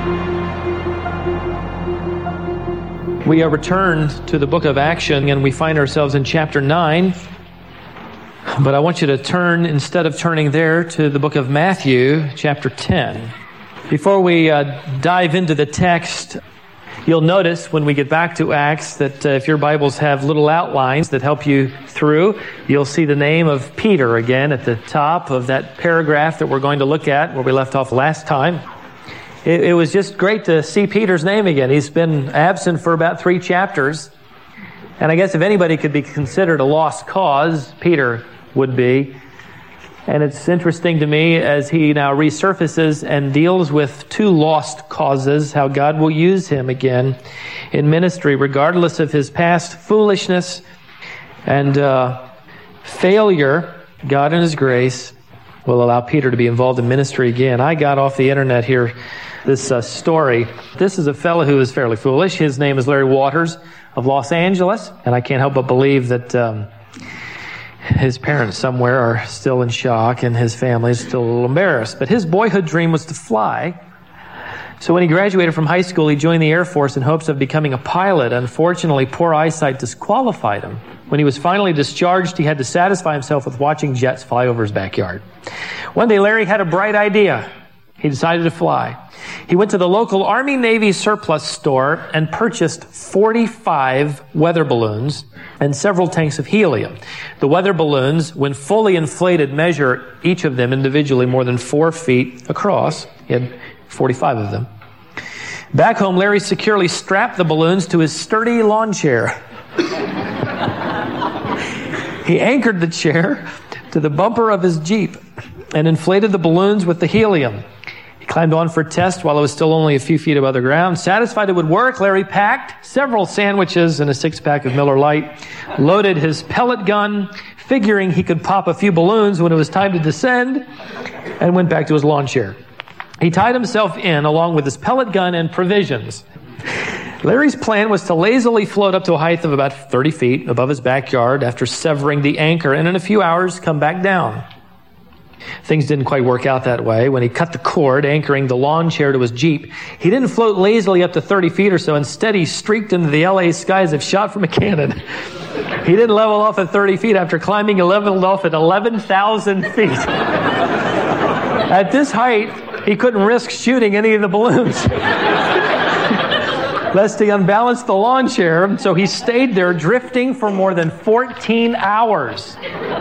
We are returned to the book of Action, and we find ourselves in chapter 9. But I want you to turn, instead of turning there, to the book of Matthew, chapter 10. Before we dive into the text, you'll notice when we get back to Acts that if your Bibles have little outlines that help you through, you'll see the name of Peter again at the top of that paragraph that we're going to look at where we left off last time. It was just great to see Peter's name again. He's been absent for about 3 chapters. And I guess if anybody could be considered a lost cause, Peter would be. And it's interesting to me as he now resurfaces and deals with 2 lost causes, how God will use him again in ministry, regardless of his past foolishness and failure. God in his grace will allow Peter to be involved in ministry again. I got off the internet here this story. This is a fellow who is fairly foolish. His name is Larry Waters of Los Angeles, and I can't help but believe that his parents somewhere are still in shock and his family is still a little embarrassed. But his boyhood dream was to fly. So when he graduated from high school, he joined the Air Force in hopes of becoming a pilot. Unfortunately, poor eyesight disqualified him. When he was finally discharged, he had to satisfy himself with watching jets fly over his backyard. One day, Larry had a bright idea. He decided to fly. He went to the local Army-Navy surplus store and purchased 45 weather balloons and several tanks of helium. The weather balloons, when fully inflated, measure each of them individually more than 4 feet across. He had 45 of them. Back home, Larry securely strapped the balloons to his sturdy lawn chair. He anchored the chair to the bumper of his Jeep and inflated the balloons with the helium. He climbed on for a test while it was still only a few feet above the ground. Satisfied it would work, Larry packed several sandwiches and a 6-pack of Miller Lite, loaded his pellet gun, figuring he could pop a few balloons when it was time to descend, and went back to his lawn chair. He tied himself in along with his pellet gun and provisions. Larry's plan was to lazily float up to a height of about 30 feet above his backyard after severing the anchor, and in a few hours come back down. Things didn't quite work out that way. When he cut the cord anchoring the lawn chair to his Jeep, he didn't float lazily up to 30 feet or so. Instead, he streaked into the LA skies if shot from a cannon. He didn't level off at 30 feet. After climbing, he leveled off at 11,000 feet. At this height, he couldn't risk shooting any of the balloons, lest he unbalanced the lawn chair, so he stayed there drifting for more than 14 hours.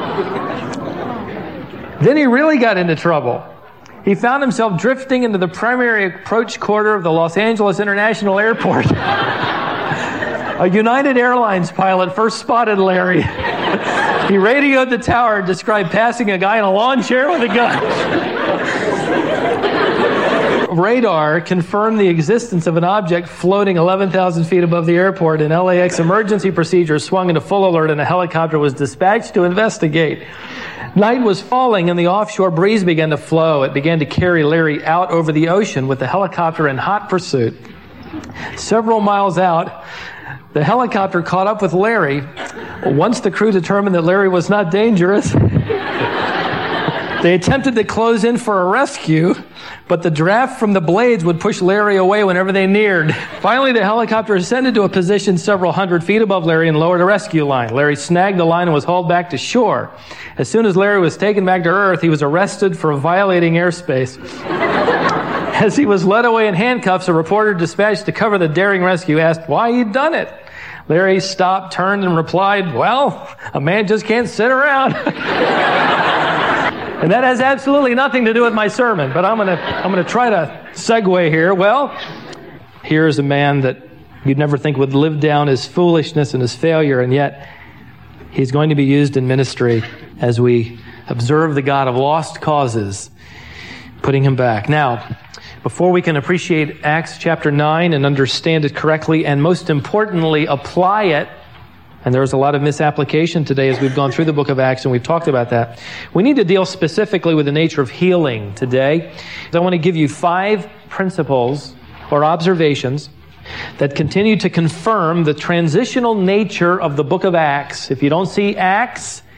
Then he really got into trouble. He found himself drifting into the primary approach corridor of the Los Angeles International Airport. A United Airlines pilot first spotted Larry. He radioed the tower and described passing a guy in a lawn chair with a gun. Radar confirmed the existence of an object floating 11,000 feet above the airport, and LAX emergency procedures swung into full alert, and a helicopter was dispatched to investigate. Night was falling and the offshore breeze began to flow. It began to carry Larry out over the ocean with the helicopter in hot pursuit. Several miles out, the helicopter caught up with Larry. Once the crew determined that Larry was not dangerous, they attempted to close in for a rescue, but the draft from the blades would push Larry away whenever they neared. Finally, the helicopter ascended to a position several hundred feet above Larry and lowered a rescue line. Larry snagged the line and was hauled back to shore. As soon as Larry was taken back to Earth, he was arrested for violating airspace. As he was led away in handcuffs, a reporter dispatched to cover the daring rescue asked why he'd done it. Larry stopped, turned, and replied, "Well, a man just can't sit around." And that has absolutely nothing to do with my sermon, but I'm gonna try to segue here. Well, here's a man that you'd never think would live down his foolishness and his failure, and yet he's going to be used in ministry as we observe the God of lost causes, putting him back. Now, before we can appreciate Acts chapter 9 and understand it correctly, and most importantly, apply it, and there's a lot of misapplication today as we've gone through the book of Acts, and we've talked about that. We need to deal specifically with the nature of healing today. I want to give you 5 principles or observations that continue to confirm the transitional nature of the book of Acts. If you don't see Acts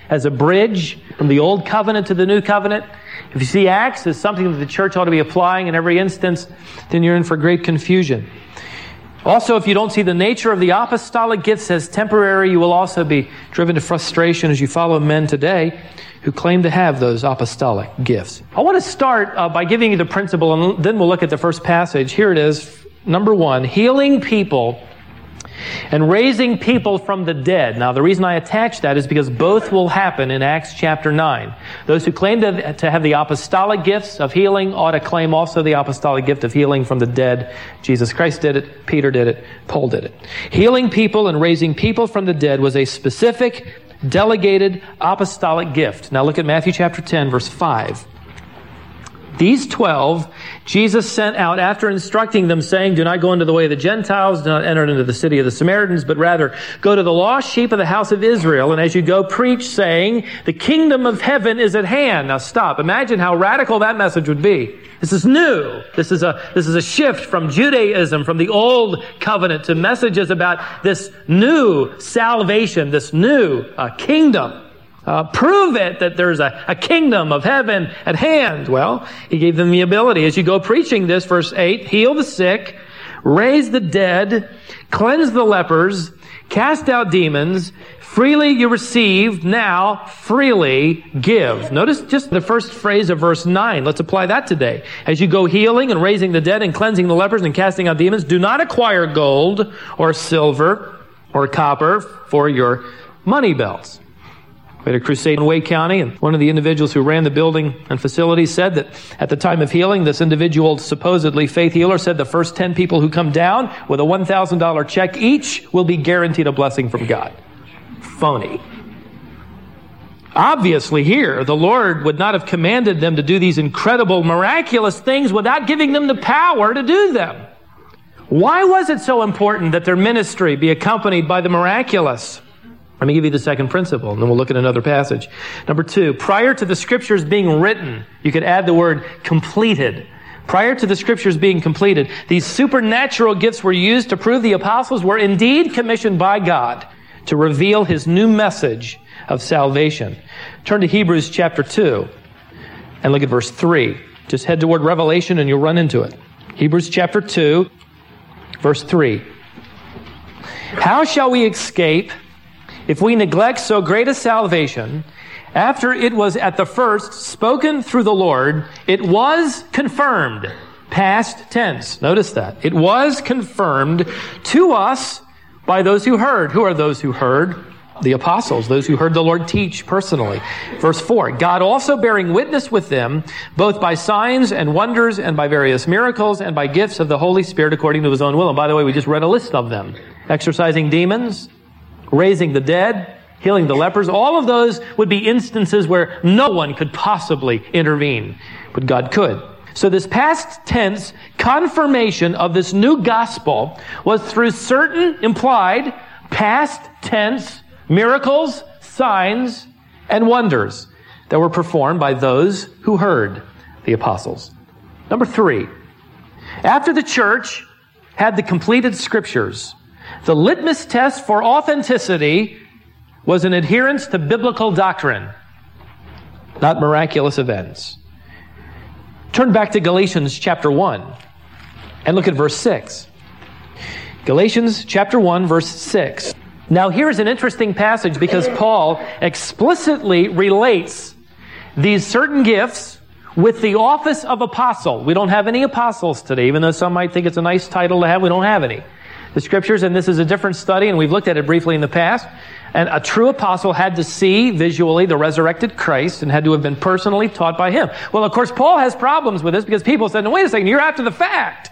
as a bridge from the old covenant to the new covenant. If you see Acts as something that the church ought to be applying in every instance, then you're in for great confusion. Also, if you don't see the nature of the apostolic gifts as temporary, you will also be driven to frustration as you follow men today who claim to have those apostolic gifts. I want to start by giving you the principle, and then we'll look at the first passage. Here it is. Number 1, healing people and raising people from the dead. Now, the reason I attach that is because both will happen in Acts chapter 9. Those who claim to have the apostolic gifts of healing ought to claim also the apostolic gift of healing from the dead. Jesus Christ did it. Peter did it. Paul did it. Healing people and raising people from the dead was a specific, delegated apostolic gift. Now, look at Matthew chapter 10, verse 5. These 12 Jesus sent out after instructing them, saying, do not go into the way of the Gentiles, do not enter into the city of the Samaritans, but rather go to the lost sheep of the house of Israel. And as you go, preach, saying, the kingdom of heaven is at hand. Now stop. Imagine how radical that message would be. This is new. This is a shift from Judaism, from the old covenant, to messages about this new salvation, this new kingdom. Prove it that there's a kingdom of heaven at hand. Well, he gave them the ability. As you go preaching this, verse 8, heal the sick, raise the dead, cleanse the lepers, cast out demons. Freely you received, now freely give. Notice just the first phrase of verse 9. Let's apply that today. As you go healing and raising the dead and cleansing the lepers and casting out demons, do not acquire gold or silver or copper for your money belts. We had a crusade in Wake County, and one of the individuals who ran the building and facility said that at the time of healing, this individual, supposedly faith healer, said the first 10 people who come down with a $1,000 check each will be guaranteed a blessing from God. Phony. Obviously here, the Lord would not have commanded them to do these incredible, miraculous things without giving them the power to do them. Why was it so important that their ministry be accompanied by the miraculous? Let me give you the second principle, and then we'll look at another passage. Number 2, prior to the Scriptures being written, you could add the word completed. Prior to the Scriptures being completed, these supernatural gifts were used to prove the apostles were indeed commissioned by God to reveal His new message of salvation. Turn to Hebrews chapter 2 and look at verse 3. Just head toward Revelation and you'll run into it. Hebrews chapter 2, verse 3. How shall we escape if we neglect so great a salvation, after it was at the first spoken through the Lord, it was confirmed. Past tense. Notice that. It was confirmed to us by those who heard. Who are those who heard? The apostles, those who heard the Lord teach personally. Verse 4, God also bearing witness with them, both by signs and wonders and by various miracles and by gifts of the Holy Spirit according to His own will. And by the way, we just read a list of them. Exorcising demons, raising the dead, healing the lepers. All of those would be instances where no one could possibly intervene, but God could. So this past tense confirmation of this new gospel was through certain implied past tense miracles, signs, and wonders that were performed by those who heard the apostles. Number 3, after the church had the completed Scriptures, the litmus test for authenticity was an adherence to biblical doctrine, not miraculous events. Turn back to Galatians chapter 1 and look at verse 6. Galatians chapter 1, verse 6. Now here's an interesting passage because Paul explicitly relates these certain gifts with the office of apostle. We don't have any apostles today, even though some might think it's a nice title to have. We don't have any. The Scriptures, and this is a different study, and we've looked at it briefly in the past, and a true apostle had to see visually the resurrected Christ and had to have been personally taught by Him. Well, of course, Paul has problems with this because people said, no, wait a second, you're after the fact.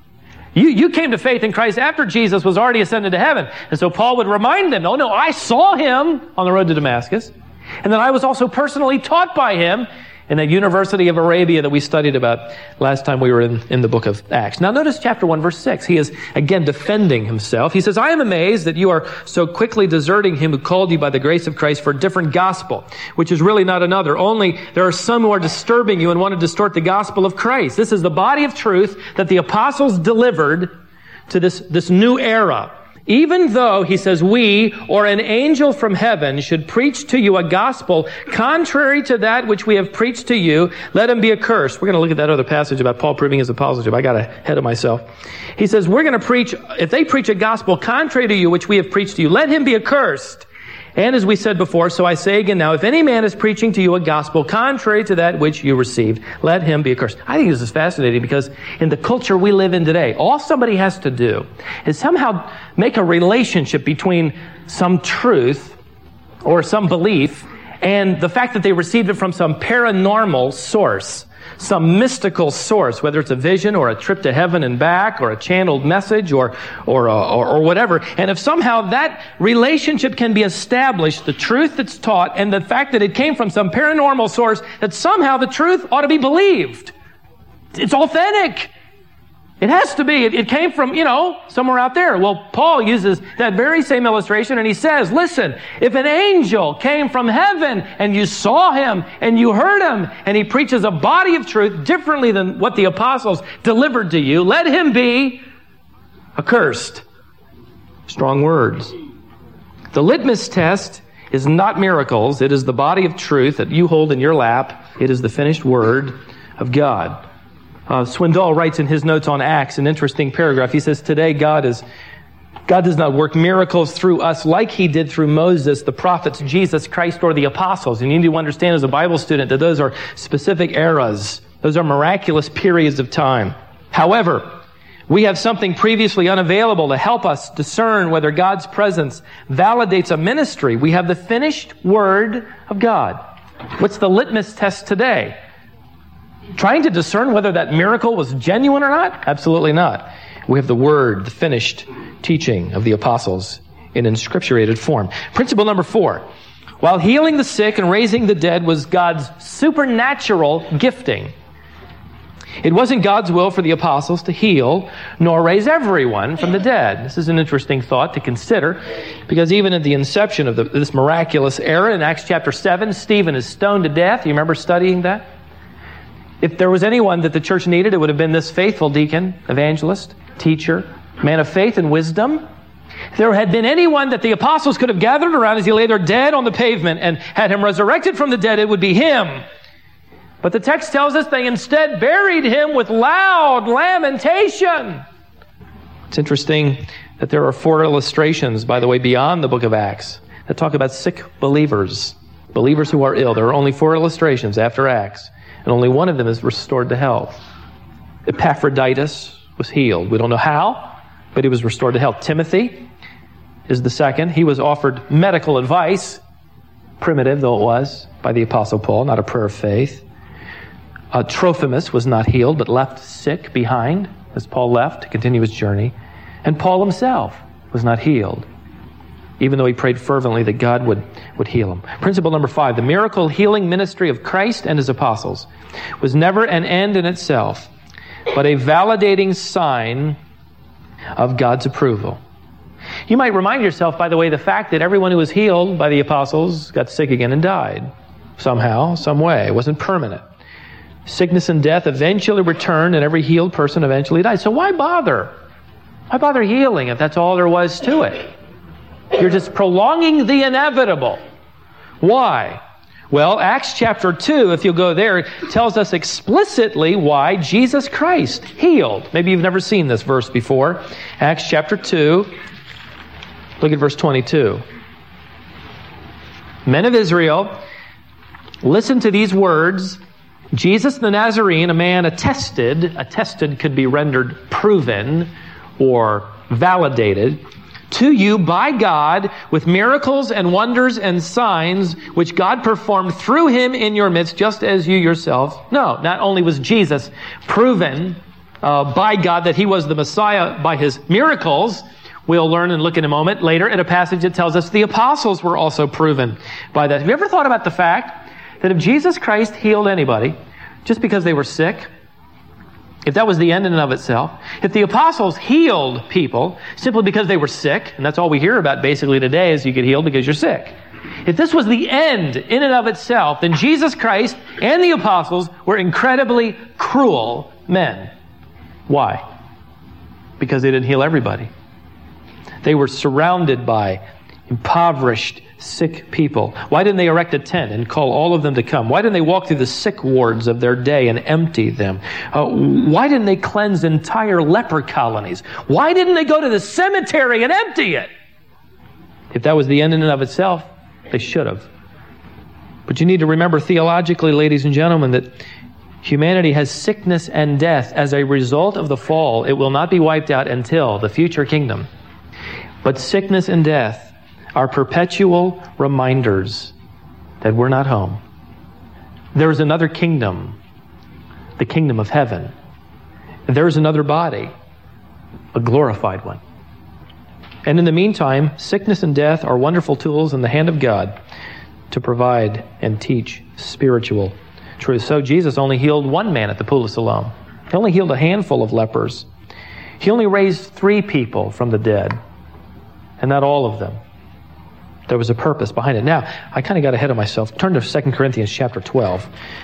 You came to faith in Christ after Jesus was already ascended to heaven. And so Paul would remind them, no, I saw Him on the road to Damascus, and then I was also personally taught by Him in that University of Arabia that we studied about last time we were in the book of Acts. Now notice chapter 1, verse 6. He is again defending himself. He says, I am amazed that you are so quickly deserting Him who called you by the grace of Christ for a different gospel, which is really not another. Only there are some who are disturbing you and want to distort the gospel of Christ. This is the body of truth that the apostles delivered to this new era Even though, he says, we or an angel from heaven should preach to you a gospel contrary to that which we have preached to you, let him be accursed. We're going to look at that other passage about Paul proving his apostleship. I got ahead of myself. He says, we're going to preach, if they preach a gospel contrary to you, which we have preached to you, let him be accursed. And as we said before, so I say again now, if any man is preaching to you a gospel contrary to that which you received, let him be accursed. I think this is fascinating because in the culture we live in today, all somebody has to do is somehow make a relationship between some truth or some belief and the fact that they received it from some paranormal source, some mystical source, whether it's a vision or a trip to heaven and back or a channeled message or whatever. And if somehow that relationship can be established, the truth that's taught and the fact that it came from some paranormal source, that somehow the truth ought to be believed. It's authentic. It has to be. It came from, somewhere out there. Well, Paul uses that very same illustration and he says, listen, if an angel came from heaven and you saw him and you heard him and he preaches a body of truth differently than what the apostles delivered to you, let him be accursed. Strong words. The litmus test is not miracles. It is the body of truth that you hold in your lap. It is the finished word of God. Swindoll writes in his notes on Acts an interesting paragraph. He says, today God does not work miracles through us like he did through Moses, the prophets, Jesus Christ, or the apostles. And you need to understand as a Bible student that those are specific eras. Those are miraculous periods of time. However, we have something previously unavailable to help us discern whether God's presence validates a ministry. We have the finished word of God. What's the litmus test today? Trying to discern whether that miracle was genuine or not? Absolutely not. We have the word, the finished teaching of the apostles in inscripturated form. Principle number 4. While healing the sick and raising the dead was God's supernatural gifting, it wasn't God's will for the apostles to heal nor raise everyone from the dead. This is an interesting thought to consider because even at the inception of this miraculous era in Acts chapter 7, Stephen is stoned to death. You remember studying that? If there was anyone that the church needed, it would have been this faithful deacon, evangelist, teacher, man of faith and wisdom. If there had been anyone that the apostles could have gathered around as he lay there dead on the pavement and had him resurrected from the dead, it would be him. But the text tells us they instead buried him with loud lamentation. It's interesting that there are 4 illustrations, by the way, beyond the book of Acts that talk about sick believers who are ill. There are only 4 illustrations after Acts. And only one of them is restored to health. Epaphroditus was healed. We don't know how, but he was restored to health. Timothy is the second. He was offered medical advice, primitive though it was, by the Apostle Paul, not a prayer of faith. Trophimus was not healed, but left sick behind as Paul left to continue his journey. And Paul himself was not healed, even though he prayed fervently that God would heal him. Principle number 5, the miracle healing ministry of Christ and his apostles was never an end in itself, but a validating sign of God's approval. You might remind yourself, by the way, the fact that everyone who was healed by the apostles got sick again and died. Somehow, some way. It wasn't permanent. Sickness and death eventually returned, and every healed person eventually died. So why bother? Why bother healing if that's all there was to it? You're just prolonging the inevitable. Why? Well, Acts chapter 2, if you'll go there, tells us explicitly why Jesus Christ healed. Maybe you've never seen this verse before. Acts chapter 2, look at verse 22. Men of Israel, listen to these words. Jesus the Nazarene, a man attested could be rendered proven or validated, to you by God with miracles and wonders and signs which God performed through him in your midst, just as you yourself know. Not only was Jesus proven by God that he was the Messiah by his miracles, we'll learn and look in a moment later at a passage that tells us the apostles were also proven by that. Have you ever thought about the fact that if Jesus Christ healed anybody just because they were sick, if that was the end in and of itself, if the apostles healed people simply because they were sick, and that's all we hear about basically today is you get healed because you're sick. If this was the end in and of itself, then Jesus Christ and the apostles were incredibly cruel men. Why? Because they didn't heal everybody. They were surrounded by impoverished, sick people. Why didn't they erect a tent and call all of them to come? Why didn't they walk through the sick wards of their day and empty them? Why didn't they cleanse entire leper colonies? Why didn't they go to the cemetery and empty it? If that was the end in and of itself, they should have. But you need to remember theologically, ladies and gentlemen, that humanity has sickness and death as a result of the fall. It will not be wiped out until the future kingdom. But sickness and death are perpetual reminders that we're not home. There is another kingdom, the kingdom of heaven. And there is another body, a glorified one. And in the meantime, sickness and death are wonderful tools in the hand of God to provide and teach spiritual truth. So Jesus only healed one man at the pool of Siloam. He only healed a handful of lepers. He only raised 3 people from the dead, and not all of them. There was a purpose behind it. Now, I kind of got ahead of myself. Turn to 2 Corinthians chapter 12.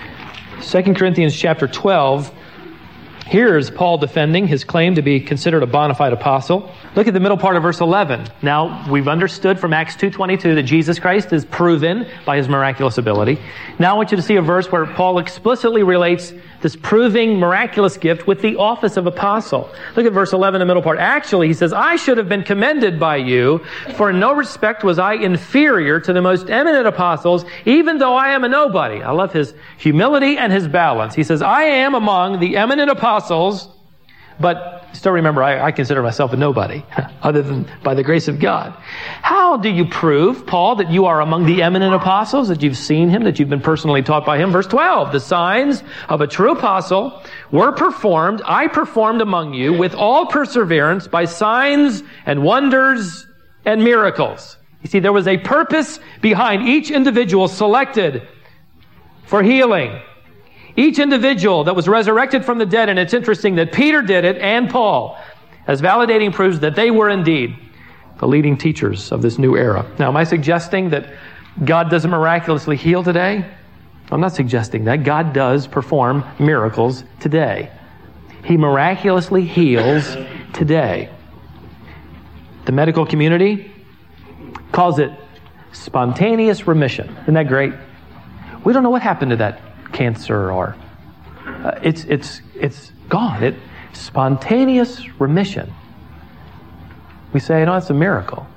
2 Corinthians chapter 12, here is Paul defending his claim to be considered a bona fide apostle. Look at the middle part of verse 11. Now, we've understood from Acts 2:22 that Jesus Christ is proven by his miraculous ability. Now I want you to see a verse where Paul explicitly relates this proving miraculous gift with the office of apostle. Look at verse 11, the middle part. Actually, he says, I should have been commended by you, for in no respect was I inferior to the most eminent apostles, even though I am a nobody. I love his humility and his balance. He says, I am among the eminent apostles, but still remember, I consider myself a nobody, other than by the grace of God. How do you prove, Paul, that you are among the eminent apostles, that you've seen him, that you've been personally taught by him? Verse 12, the signs of a true apostle were performed, I performed among you with all perseverance by signs and wonders and miracles. You see, there was a purpose behind each individual selected for healing. Each individual that was resurrected from the dead, and it's interesting that Peter did it and Paul, as validating proofs that they were indeed the leading teachers of this new era. Now, am I suggesting that God doesn't miraculously heal today? I'm not suggesting that. God does perform miracles today. He miraculously heals today. The medical community calls it spontaneous remission. Isn't that great? We don't know what happened to that cancer, or it's gone. Spontaneous remission. We say, it's a miracle.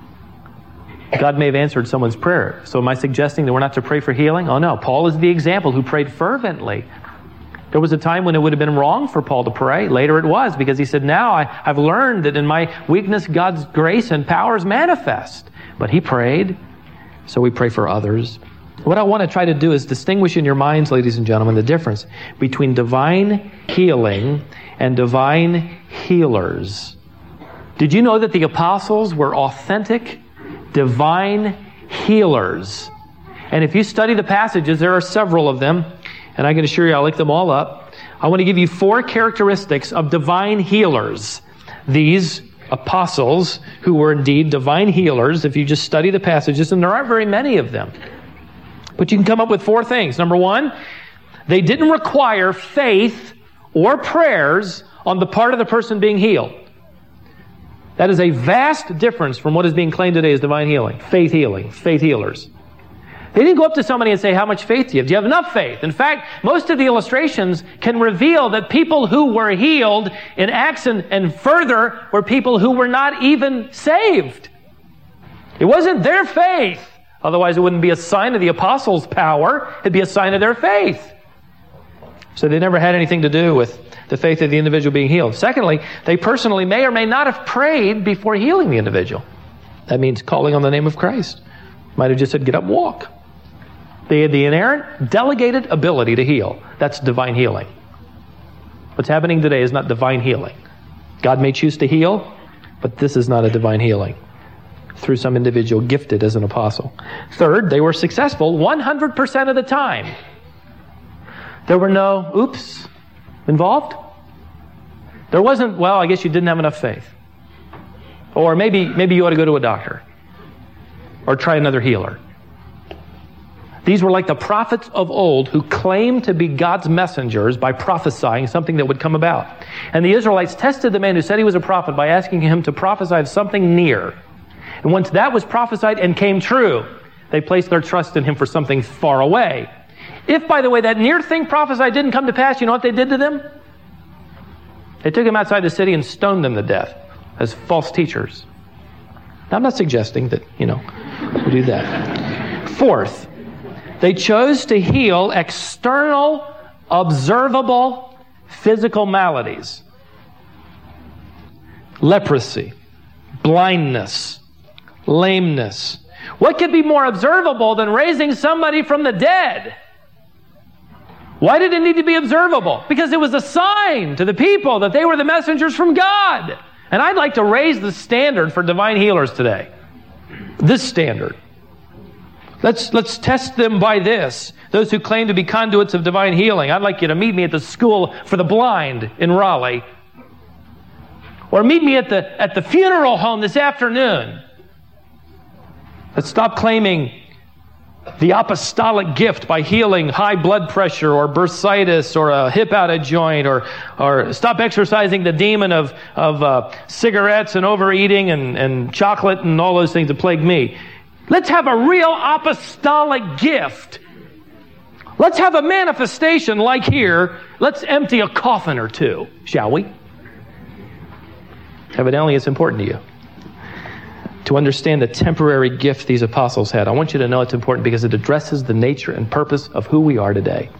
God may have answered someone's prayer. So am I suggesting that we're not to pray for healing? Oh no, Paul is the example who prayed fervently. There was a time when it would have been wrong for Paul to pray. Later it was, because he said, now I've learned that in my weakness God's grace and power is manifest. But he prayed, so we pray for others. What I want to try to do is distinguish in your minds, ladies and gentlemen, the difference between divine healing and divine healers. Did you know that the apostles were authentic divine healers? And if you study the passages, there are several of them, and I can assure you I'll look them all up. I want to give you 4 characteristics of divine healers. These apostles, who were indeed divine healers, if you just study the passages, and there aren't very many of them. But you can come up with 4 things. Number 1, they didn't require faith or prayers on the part of the person being healed. That is a vast difference from what is being claimed today as divine healing, faith healers. They didn't go up to somebody and say, how much faith do you have? Do you have enough faith? In fact, most of the illustrations can reveal that people who were healed in Acts and further were people who were not even saved. It wasn't their faith. Otherwise, it wouldn't be a sign of the apostles' power. It'd be a sign of their faith. So they never had anything to do with the faith of the individual being healed. Secondly, they personally may or may not have prayed before healing the individual. That means calling on the name of Christ. Might have just said, get up and walk. They had the inerrant, delegated ability to heal. That's divine healing. What's happening today is not divine healing. God may choose to heal, but this is not a divine healing through some individual gifted as an apostle. Third, they were successful 100% of the time. There were no oops involved. There wasn't, well, I guess you didn't have enough faith. Or maybe you ought to go to a doctor. Or try another healer. These were like the prophets of old who claimed to be God's messengers by prophesying something that would come about. And the Israelites tested the man who said he was a prophet by asking him to prophesy of something near. And once that was prophesied and came true, they placed their trust in him for something far away. If, by the way, that near thing prophesied didn't come to pass, you know what they did to them? They took them outside the city and stoned them to death as false teachers. Now, I'm not suggesting that, we do that. Fourth, they chose to heal external, observable, physical maladies. Leprosy, blindness, lameness. What could be more observable than raising somebody from the dead? Why did it need to be observable? Because it was a sign to the people that they were the messengers from God. And I'd like to raise the standard for divine healers today. This standard. Let's test them by this. Those who claim to be conduits of divine healing. I'd like you to meet me at the School for the Blind in Raleigh. Or meet me at the funeral home this afternoon. Let's stop claiming the apostolic gift by healing high blood pressure or bursitis or a hip out of joint, or stop exercising the demon of cigarettes and overeating and chocolate and all those things that plague me. Let's have a real apostolic gift. Let's have a manifestation like here. Let's empty a coffin or two, shall we? Evidently, it's important to you to understand the temporary gift these apostles had. I want you to know it's important because it addresses the nature and purpose of who we are today,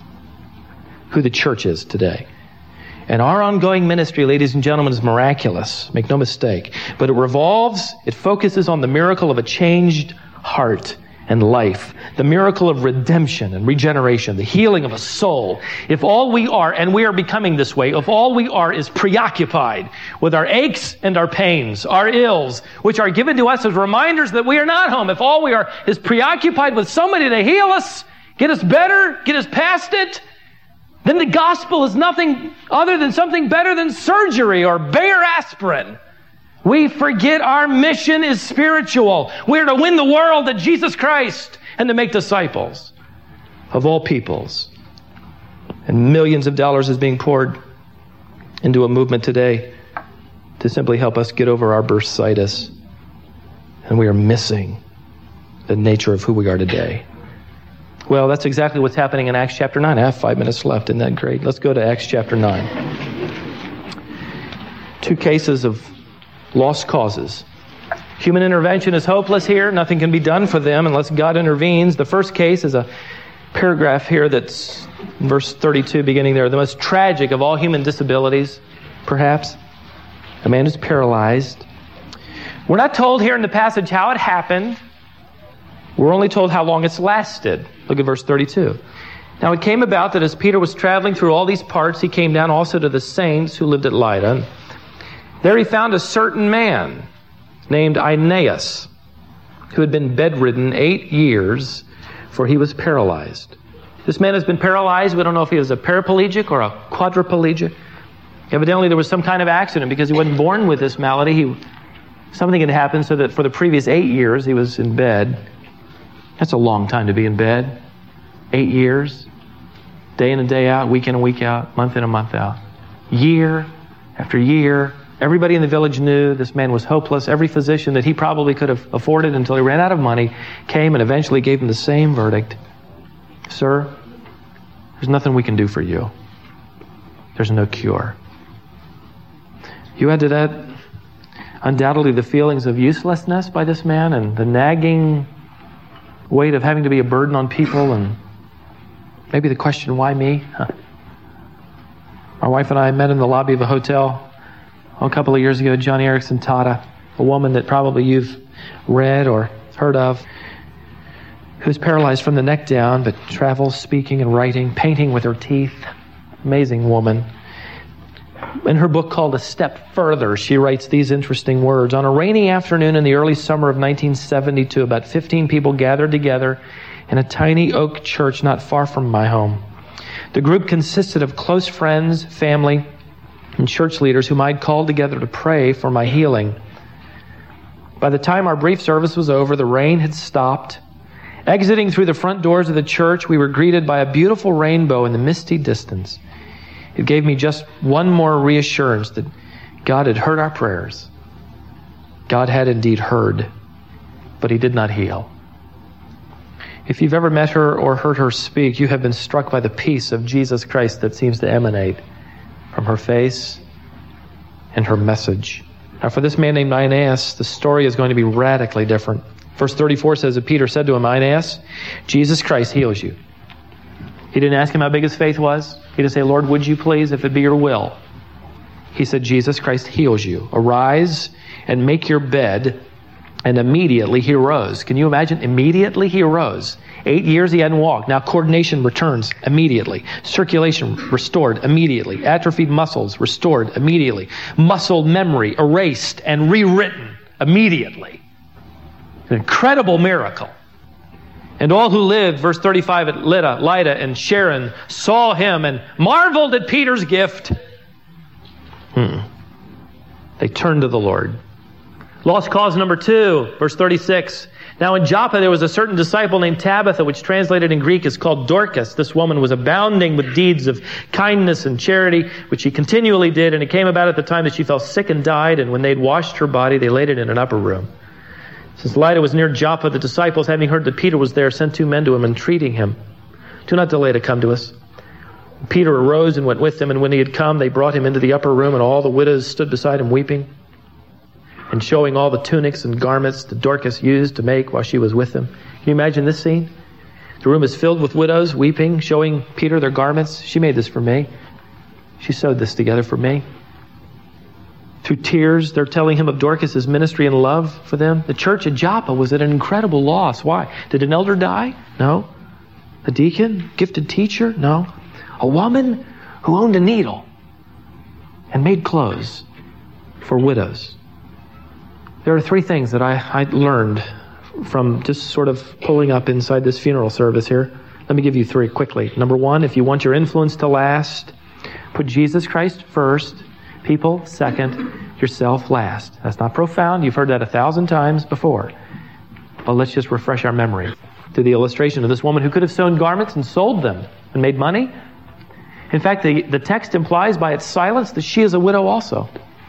who the church is today. And our ongoing ministry, ladies and gentlemen, is miraculous. Make no mistake. But it focuses on the miracle of a changed heart and life, the miracle of redemption and regeneration, the healing of a soul. If all we are, and we are becoming this way, if all we are is preoccupied with our aches and our pains, our ills, which are given to us as reminders that we are not home, if all we are is preoccupied with somebody to heal us, get us better, get us past it, then the gospel is nothing other than something better than surgery or Bayer aspirin. We forget our mission is spiritual. We're to win the world to Jesus Christ and to make disciples of all peoples. And millions of dollars is being poured into a movement today to simply help us get over our bursitis. And we are missing the nature of who we are today. Well, that's exactly what's happening in Acts chapter 9. I have 5 minutes left. Isn't that great? Let's go to Acts chapter 9. 2 cases of lost causes. Human intervention is hopeless here. Nothing can be done for them unless God intervenes. The first case is a paragraph here that's in verse 32, beginning there. The most tragic of all human disabilities, perhaps. A man who's paralyzed. We're not told here in the passage how it happened. We're only told how long it's lasted. Look at verse 32. Now it came about that as Peter was traveling through all these parts, he came down also to the saints who lived at Lydda. There he found a certain man named Aeneas, who had been bedridden 8 years, for he was paralyzed. This man has been paralyzed. We don't know if he was a paraplegic or a quadriplegic. Evidently there was some kind of accident because he wasn't born with this malady. Something had happened so that for the previous 8 years he was in bed. That's a long time to be in bed. 8 years. Day in and day out, week in and week out, month in and month out. Year after year. Everybody in the village knew this man was hopeless. Every physician that he probably could have afforded until he ran out of money came and eventually gave him the same verdict. Sir, there's nothing we can do for you. There's no cure. You add to that undoubtedly the feelings of uselessness by this man and the nagging weight of having to be a burden on people, and maybe the question, why me? My wife and I met in the lobby of a hotel a couple of years ago. Johnny Erickson Tata, a woman that probably you've read or heard of, who's paralyzed from the neck down, but travels speaking and writing, painting with her teeth. Amazing woman. In her book called A Step Further, she writes these interesting words. On a rainy afternoon in the early summer of 1972, about 15 people gathered together in a tiny oak church not far from my home. The group consisted of close friends, family, and church leaders whom I'd called together to pray for my healing. By the time our brief service was over, the rain had stopped, Exiting through the front doors of the church, we were greeted by a beautiful rainbow in the misty distance. It gave me just one more reassurance that God had heard our prayers. God had indeed heard, but He did not heal. If you've ever met her or heard her speak, you have been struck by the peace of Jesus Christ that seems to emanate from her face and her message. Now, for this man named Aeneas, the story is going to be radically different. Verse 34 says that Peter said to him, Aeneas, Jesus Christ heals you. He didn't ask him how big his faith was. He didn't say, Lord, would you please, if it be your will. He said, Jesus Christ heals you. Arise and make your bed. And immediately he arose. Can you imagine? Immediately he arose. 8 years he hadn't walked. Now coordination returns immediately. Circulation restored immediately. Atrophied muscles restored immediately. Muscle memory erased and rewritten immediately. An incredible miracle. And all who lived, verse 35, at Lydda and Sharon saw him and marveled at Peter's gift. They turned to the Lord. Lost cause number 2, verse 36. Now in Joppa there was a certain disciple named Tabitha, which translated in Greek is called Dorcas. This woman was abounding with deeds of kindness and charity, which she continually did. And it came about at the time that she fell sick and died. And when they'd washed her body, they laid it in an upper room. Since Lydda was near Joppa, the disciples, having heard that Peter was there, sent 2 men to him, entreating him, do not delay to come to us. Peter arose and went with them, and when he had come, they brought him into the upper room, and all the widows stood beside him weeping, and showing all the tunics and garments that Dorcas used to make while she was with them. Can you imagine this scene? The room is filled with widows weeping, showing Peter their garments. She made this for me. She sewed this together for me. Through tears, they're telling him of Dorcas' ministry and love for them. The church at Joppa was at an incredible loss. Why? Did an elder die? No. A deacon? Gifted teacher? No. A woman who owned a needle and made clothes for widows. There are 3 things that I learned from just sort of pulling up inside this funeral service here. Let me give you 3 quickly. Number 1, if you want your influence to last, put Jesus Christ first, people second, yourself last. That's not profound. You've heard that 1,000 times before. But let's just refresh our memory through the illustration of this woman who could have sewn garments and sold them and made money. In fact, the text implies by its silence that she is a widow also.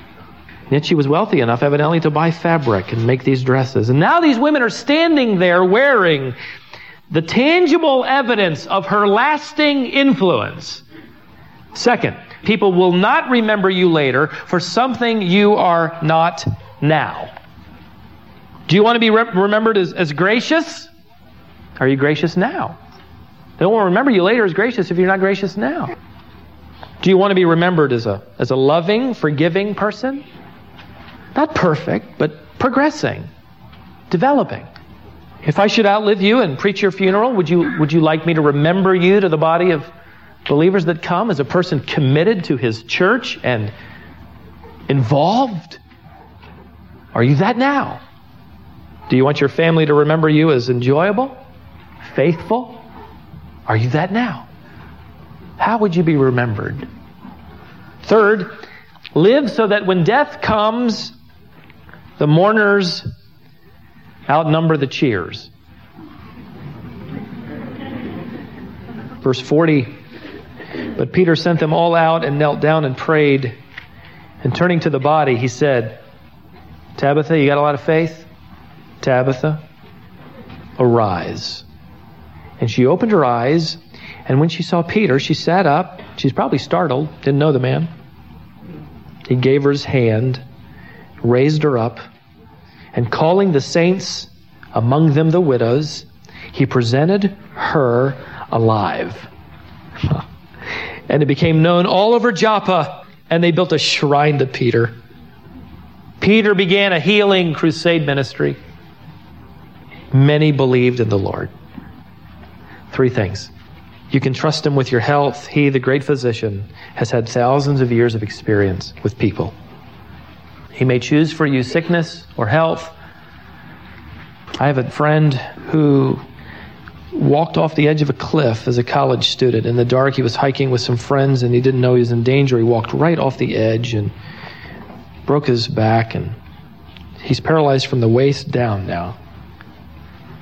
Yet she was wealthy enough, evidently, to buy fabric and make these dresses. And now these women are standing there wearing the tangible evidence of her lasting influence. Second, people will not remember you later for something you are not now. Do you want to be remembered as gracious? Are you gracious now? They won't remember you later as gracious if you're not gracious now. Do you want to be remembered as a loving, forgiving person? Not perfect, but progressing, developing. If I should outlive you and preach your funeral, would you like me to remember you to the body of believers that come as a person committed to His church and involved? Are you that now? Do you want your family to remember you as enjoyable, faithful? Are you that now? How would you be remembered? Third, live so that when death comes, the mourners outnumber the cheers. Verse 40, but Peter sent them all out and knelt down and prayed. And turning to the body, he said, Tabitha, you got a lot of faith? Tabitha, arise. And she opened her eyes, and when she saw Peter, she sat up. She's probably startled, didn't know the man. He gave her his hand, raised her up, and calling the saints, among them the widows, he presented her alive. And it became known all over Joppa, and they built a shrine to Peter. Peter began a healing crusade ministry. Many believed in the Lord. 3 things. You can trust Him with your health. He, the great physician, has had thousands of years of experience with people. He may choose for you sickness or health. I have a friend who walked off the edge of a cliff as a college student. In the dark, he was hiking with some friends, and he didn't know he was in danger. He walked right off the edge and broke his back, and he's paralyzed from the waist down now.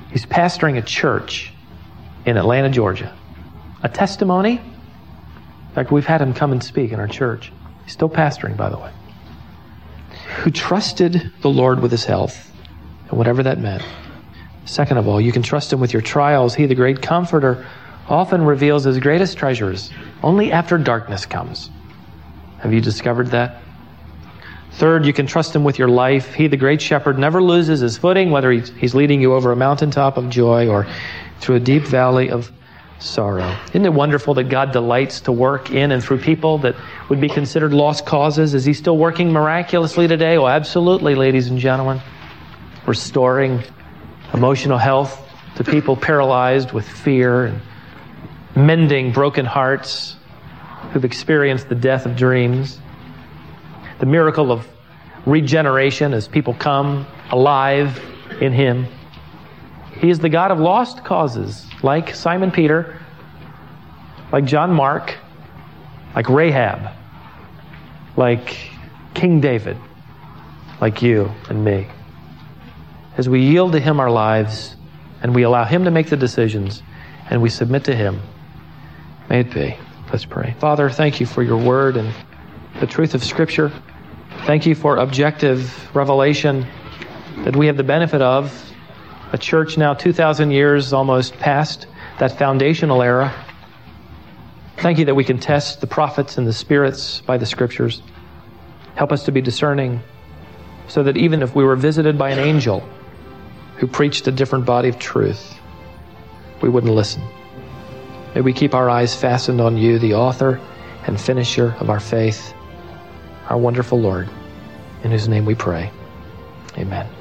He's pastoring a church in Atlanta, Georgia. A testimony. In fact, we've had him come and speak in our church. He's still pastoring, by the way. Who trusted the Lord with his health, and whatever that meant. Second of all, you can trust him with your trials. He, the great comforter, often reveals his greatest treasures only after darkness comes. Have you discovered that? Third, you can trust him with your life. He, the great shepherd, never loses his footing, whether he's leading you over a mountaintop of joy or through a deep valley of sorrow. Isn't it wonderful that God delights to work in and through people that would be considered lost causes? Is he still working miraculously today? Oh, absolutely, ladies and gentlemen. Restoring emotional health to people paralyzed with fear, and mending broken hearts who've experienced the death of dreams. The miracle of regeneration as people come alive in him. He is the God of lost causes, like Simon Peter, like John Mark, like Rahab, like King David, like you and me. As we yield to him our lives and we allow him to make the decisions and we submit to him, may it be. Let's pray. Father, thank you for your word and the truth of Scripture. Thank you for objective revelation that we have the benefit of. A church now 2,000 years almost past that foundational era. Thank you that we can test the prophets and the spirits by the Scriptures. Help us to be discerning so that even if we were visited by an angel who preached a different body of truth, we wouldn't listen. May we keep our eyes fastened on you, the author and finisher of our faith, our wonderful Lord, in whose name we pray. Amen.